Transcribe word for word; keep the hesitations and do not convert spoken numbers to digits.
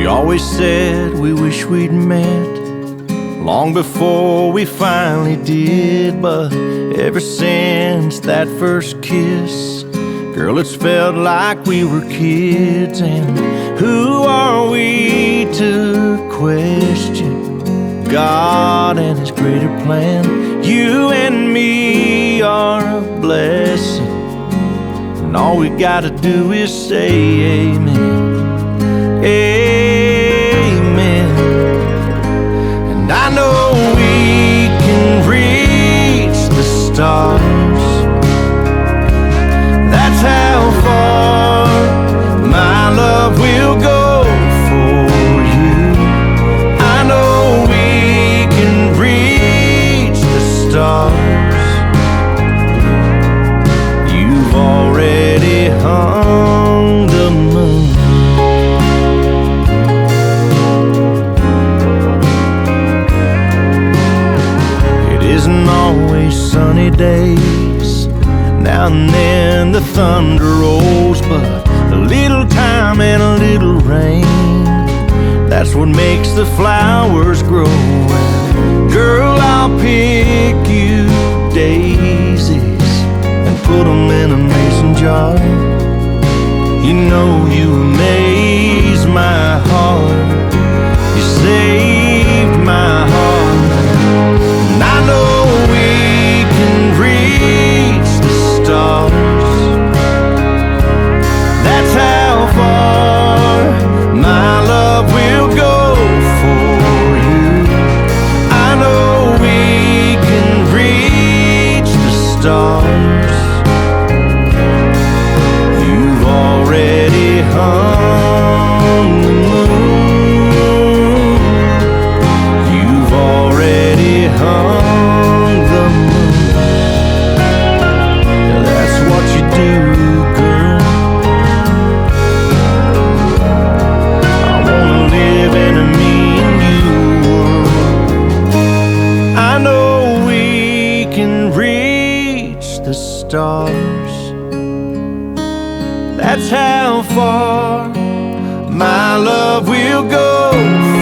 We always said we wish we'd met long before we finally did. But ever since that first kiss, girl, it's felt like we were kids. And who are we to question God and His greater plan? You and me are a blessing, and all we gotta do is say amen. Amen. And I know we can reach the stars. That's how far my love will go for you. I know we can reach the stars. You've already hung the moon. It isn't always sunny days. Now and then the thunder rolls, but a little time and a little rain, that's what makes the flowers grow. And girl, I'll pick you daisies and put them in a mason jar. You know you amaze my heart. You saved my heart. And I know we can reach the stars. That's how far my love will go for you. I know we can reach the stars. You've already hung the moon. You've already hung the moon. Yeah, that's what you do, girl. I wanna live in a me and you world. I know we can reach the stars. That's how far my love will go